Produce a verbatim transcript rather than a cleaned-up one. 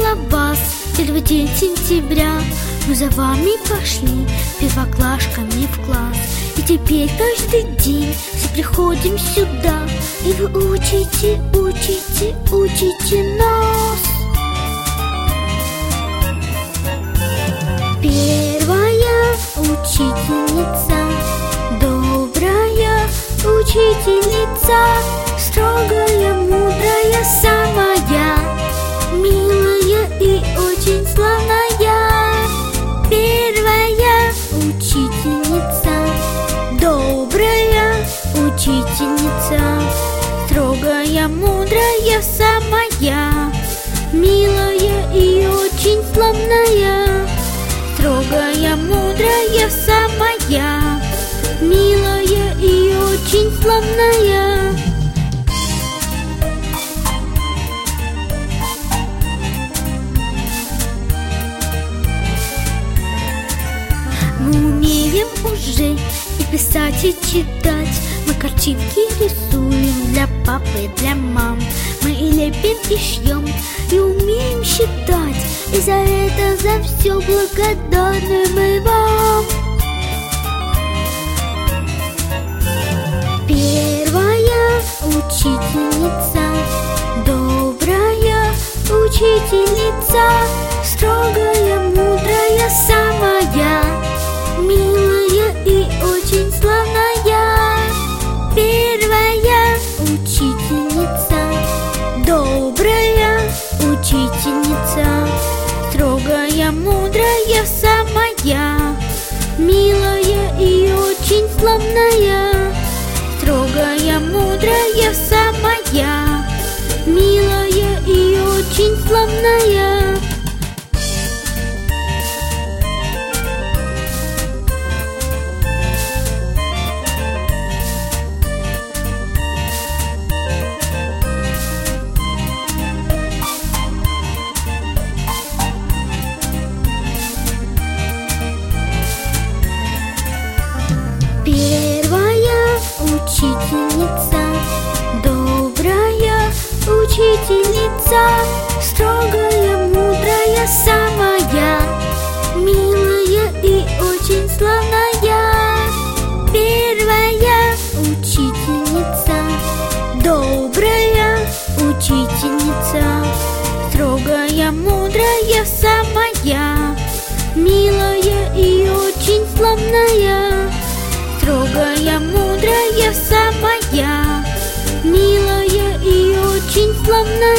встретила вас первый день сентября. Мы за вами пошли первоклашками в класс. И теперь каждый день все приходим сюда, и вы учите, учите, учите нас. Первая учительница, добрая учительница, строгая, мудрая, самая милая и очень славная. Первая учительница, добрая учительница, строгая, мудрая, самая милая и очень славная. Строгая, мудрая, самая милая и очень славная. Мы умеем уже и писать, и читать. Мы картинки рисуем для папы, для мам. Мы и лепим, и шьем, и умеем считать. И за это, за все благодарны мы вам. Первая учительница, добрая учительница, строгая, мудрая, самая милая и очень славная. Первая учительница, добрая учительница, строгая, мудрая, самая милая и очень славная. Строгая, мудрая, самая милая и очень славная. Первая учительница, добрая учительница, строгая, мудрая, самая милая и очень славная. Первая учительница, добрая учительница, строгая, мудрая, самая милая и очень славная. Строгая, мудрая, самая милая и очень славная.